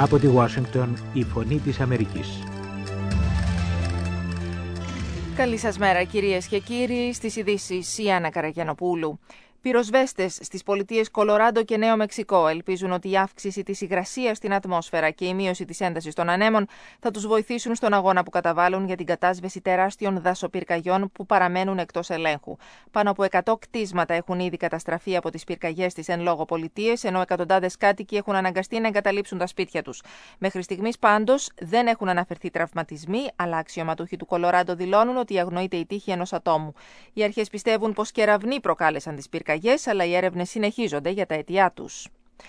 Από τη Ουάσιγκτον, η Φωνή της Αμερικής. Καλή σας μέρα κυρίες και κύριοι, στις ειδήσεις η Άννα Καραγιανοπούλου. Πυροσβέστες στις πολιτείες Κολοράντο και Νέο Μεξικό ελπίζουν ότι η αύξηση της υγρασίας στην ατμόσφαιρα και η μείωση της έντασης των ανέμων θα τους βοηθήσουν στον αγώνα που καταβάλουν για την κατάσβεση τεράστιων δασοπυρκαγιών που παραμένουν εκτός ελέγχου. Πάνω από 100 κτίσματα έχουν ήδη καταστραφεί από τις πυρκαγιές στις εν λόγω πολιτείες, ενώ εκατοντάδες κάτοικοι έχουν αναγκαστεί να εγκαταλείψουν τα σπίτια τους. Μέχρι στιγμής πάντως δεν έχουν αναφερθεί τραυματισμοί, αλλά αξιωματούχοι του Κολοράντο δηλώνουν ότι αγνοείται η τύχη ενός ατόμου. Οι αρχές πιστεύουν πως κεραυνοί προκάλεσαν τις πυρκαγιές, αλλά οι έρευνες συνεχίζονται για τα αιτιά τους.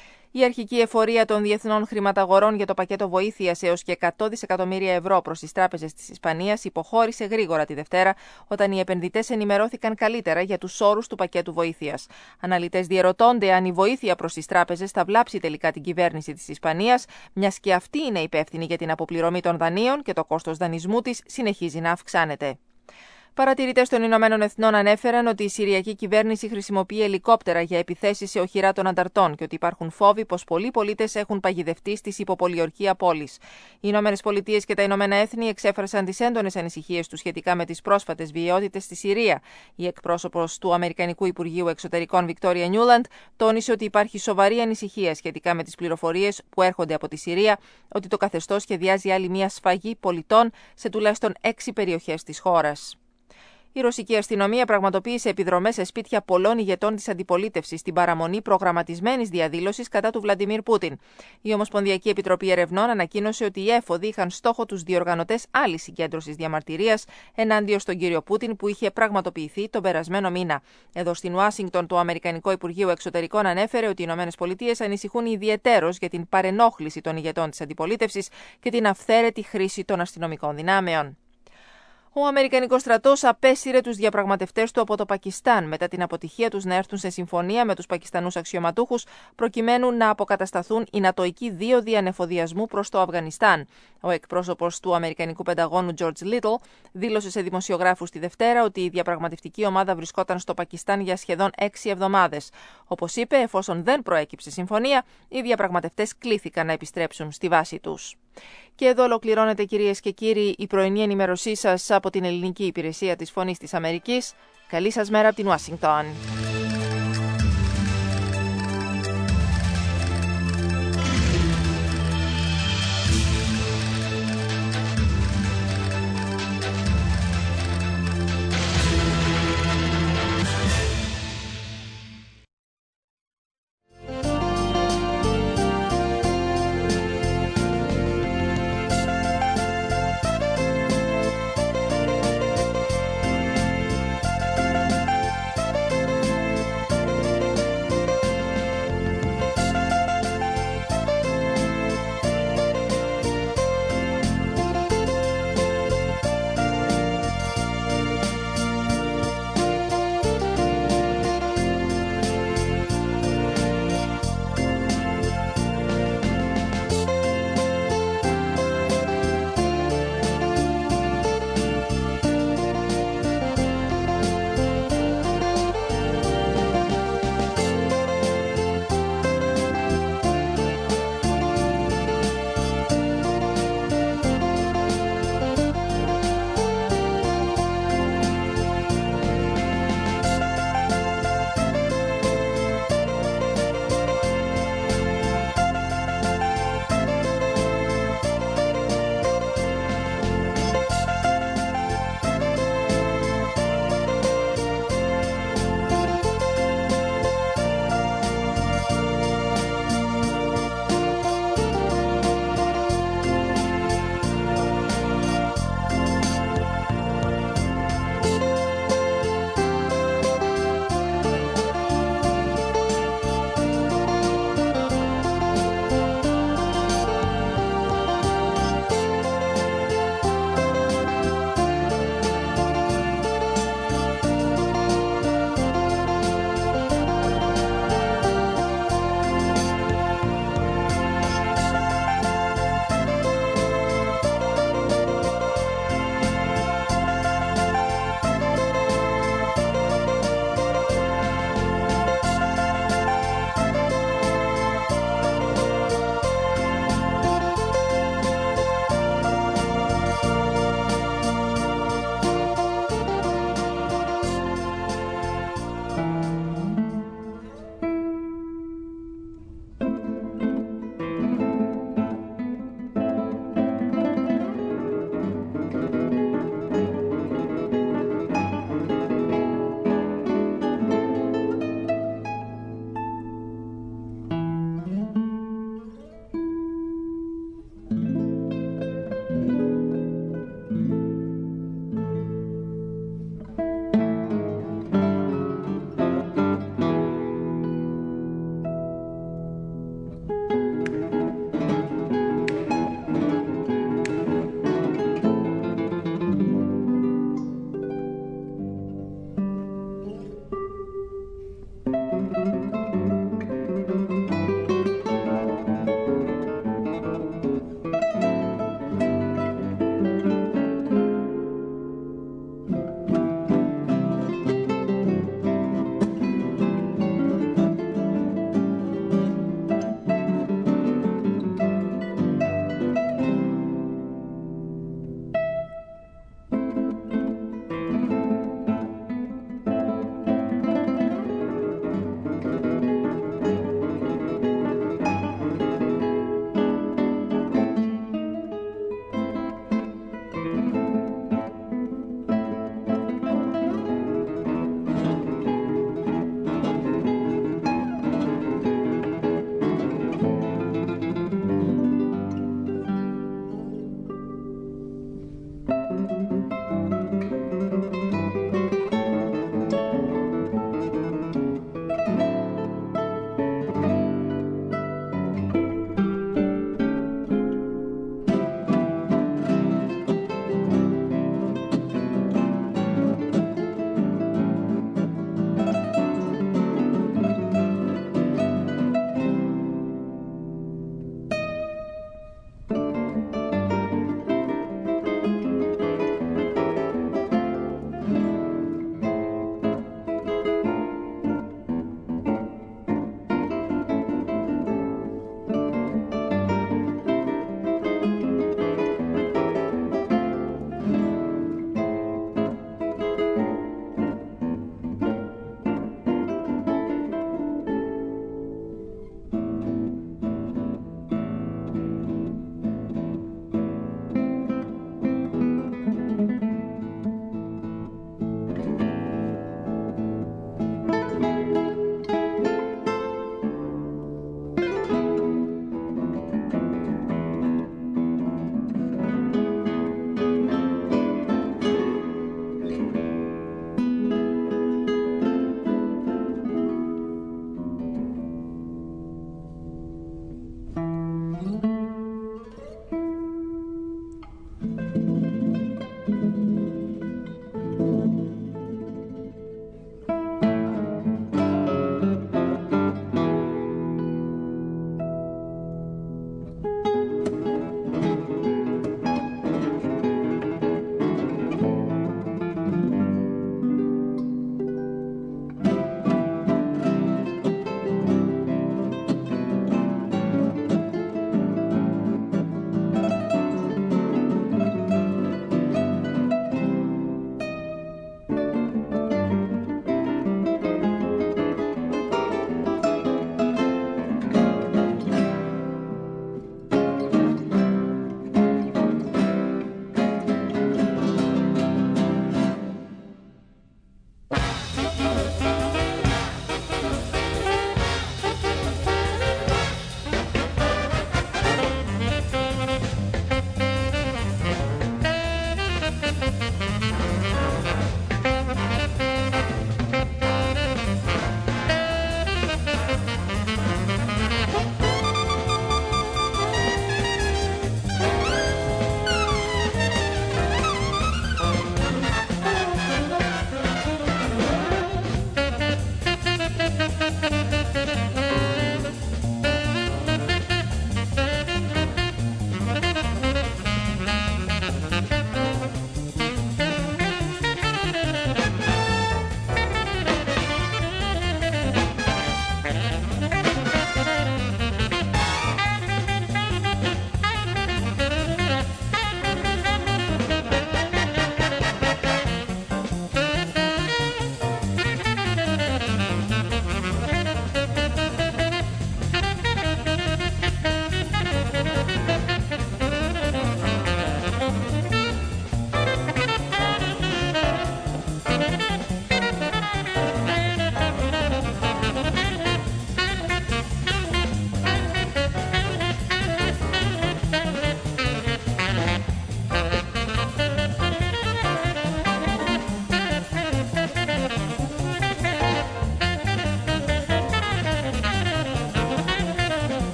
Η αρχική εφορία των διεθνών χρηματαγορών για το πακέτο βοήθειας έως και 100 δισεκατομμύρια ευρώ προς τις τράπεζες της Ισπανίας υποχώρησε γρήγορα τη Δευτέρα, όταν οι επενδυτές ενημερώθηκαν καλύτερα για τους όρους του πακέτου βοήθειας. Αναλυτές διερωτώνται αν η βοήθεια προς τις τράπεζες θα βλάψει τελικά την κυβέρνηση της Ισπανίας, μιας και αυτή είναι υπεύθυνη για την αποπληρωμή των δανείων και το κόστος δανεισμού της συνεχίζει να αυξάνεται. Παρατηρητές των Ηνωμένων Εθνών ανέφεραν ότι η Συριακή κυβέρνηση χρησιμοποιεί ελικόπτερα για επιθέσεις σε οχυρά των ανταρτών και ότι υπάρχουν φόβοι πως πολλοί πολίτες έχουν παγιδευτεί στις υποπολιορκία πόλεις. Οι Ηνωμένες Πολιτείες και τα Ηνωμένα Έθνη εξέφρασαν τις έντονες ανησυχίες τους σχετικά με τις πρόσφατες βιαιότητες στη Συρία. Η εκπρόσωπος του Αμερικανικού Υπουργείου Εξωτερικών Βικτόρια Νιούλαντ τόνισε ότι υπάρχει σοβαρή ανησυχία σχετικά με τις πληροφορίες που έρχονται από τη Συρία ότι το καθεστώς σχεδιάζει άλλη μια σφαγή πολιτών σε τουλάχιστον 6 περιοχές της χώρας. Η ρωσική αστυνομία πραγματοποίησε επιδρομές σε σπίτια πολλών ηγετών της αντιπολίτευσης στην παραμονή προγραμματισμένης διαδήλωσης κατά του Βλαντιμίρ Πούτιν. Η Ομοσπονδιακή Επιτροπή Ερευνών ανακοίνωσε ότι οι έφοδοι είχαν στόχο τους διοργανωτές άλλης συγκέντρωσης διαμαρτυρίας ενάντια στον κύριο Πούτιν που είχε πραγματοποιηθεί τον περασμένο μήνα. Εδώ στην Ουάσιγκτον, το Αμερικανικό Υπουργείο Εξωτερικών ανέφερε ότι οι ΗΠΑ ανησυχούν ιδιαιτέρως για την παρενόχληση των ηγετών της αντιπολίτευσης και την αυθαίρετη χρήση των αστυνομικών δυνάμεων. Ο Αμερικανικός στρατός απέσυρε τους διαπραγματευτές του από το Πακιστάν μετά την αποτυχία τους να έρθουν σε συμφωνία με τους Πακιστανούς αξιωματούχους προκειμένου να αποκατασταθούν οι νατοικοί δίωδοι ανεφοδιασμού προς το Αφγανιστάν. Ο εκπρόσωπος του Αμερικανικού Πενταγώνου George Little δήλωσε σε δημοσιογράφους τη Δευτέρα ότι η διαπραγματευτική ομάδα βρισκόταν στο Πακιστάν για σχεδόν 6 εβδομάδες. Όπως είπε, εφόσον δεν προέκυψε συμφωνία, οι διαπραγματευτές κλήθηκαν να επιστρέψουν στη βάση τους. Και εδώ ολοκληρώνεται, κυρίες και κύριοι, η πρωινή ενημέρωσή σας από την ελληνική υπηρεσία της Φωνής της Αμερικής. Καλή σας μέρα από την Ουάσιγκτον.